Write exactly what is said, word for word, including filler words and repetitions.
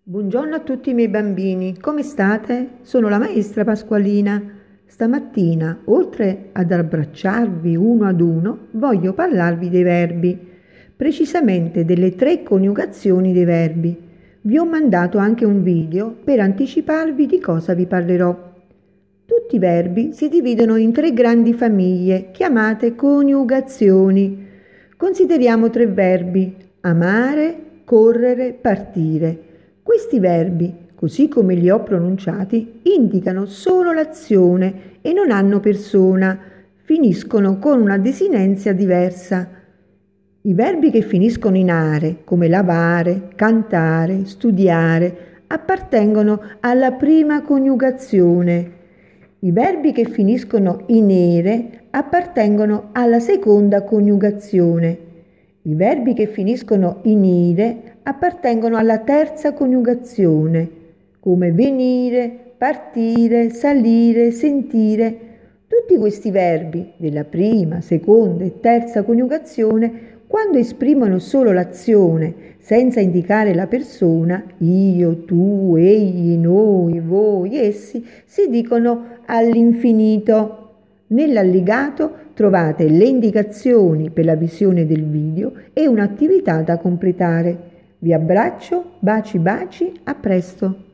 Buongiorno a tutti i miei bambini, come state? Sono la maestra Pasqualina. Stamattina, oltre ad abbracciarvi uno ad uno, voglio parlarvi dei verbi, precisamente delle tre coniugazioni dei verbi. Vi ho mandato anche un video per anticiparvi di cosa vi parlerò. Tutti i verbi si dividono in tre grandi famiglie chiamate coniugazioni. Consideriamo tre verbi: amare, correre, partire. Questi verbi, così come li ho pronunciati, indicano solo l'azione e non hanno persona, finiscono con una desinenza diversa. I verbi che finiscono in are, come lavare, cantare, studiare, appartengono alla prima coniugazione. I verbi che finiscono in ere appartengono alla seconda coniugazione. I verbi che finiscono in ire appartengono alla terza coniugazione, come venire, partire, salire, sentire. Tutti questi verbi della prima, seconda e terza coniugazione, quando esprimono solo l'azione, senza indicare la persona, io, tu, egli, noi, voi, essi, si dicono all'infinito. Nell'allegato trovate le indicazioni per la visione del video e un'attività da completare. Vi abbraccio, baci baci, a presto!